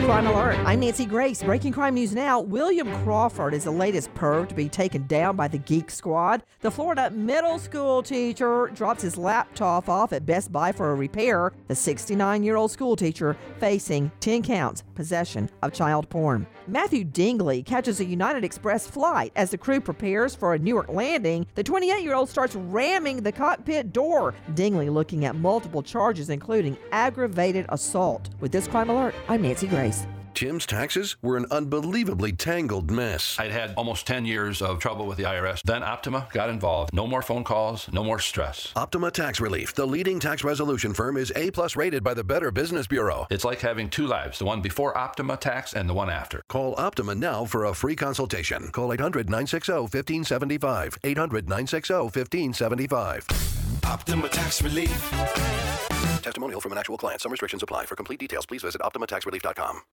Crime Alert. I'm Nancy Grace. Breaking crime news now. William Crawford is the latest perv to be taken down by the Geek Squad. The Florida middle school teacher drops his laptop off at Best Buy for a repair. The 69-year-old school teacher facing 10 counts, possession of child porn. Matthew Dingley catches a United Express flight. As the crew prepares for a Newark landing, the 28-year-old starts ramming the cockpit door. Dingley looking at multiple charges, including aggravated assault. With this Crime Alert, I'm Nancy Grace. Tim's taxes were an unbelievably tangled mess. I'd had almost 10 years of trouble with the IRS. Then Optima got involved. No more phone calls, no more stress. Optima Tax Relief, the leading tax resolution firm, is A+ rated by the Better Business Bureau. It's like having two lives, the one before Optima Tax and the one after. Call Optima now for a free consultation. Call 800-960-1575. 800-960-1575. Optima Tax Relief. Testimonial from an actual client. Some restrictions apply. For complete details, please visit OptimaTaxRelief.com.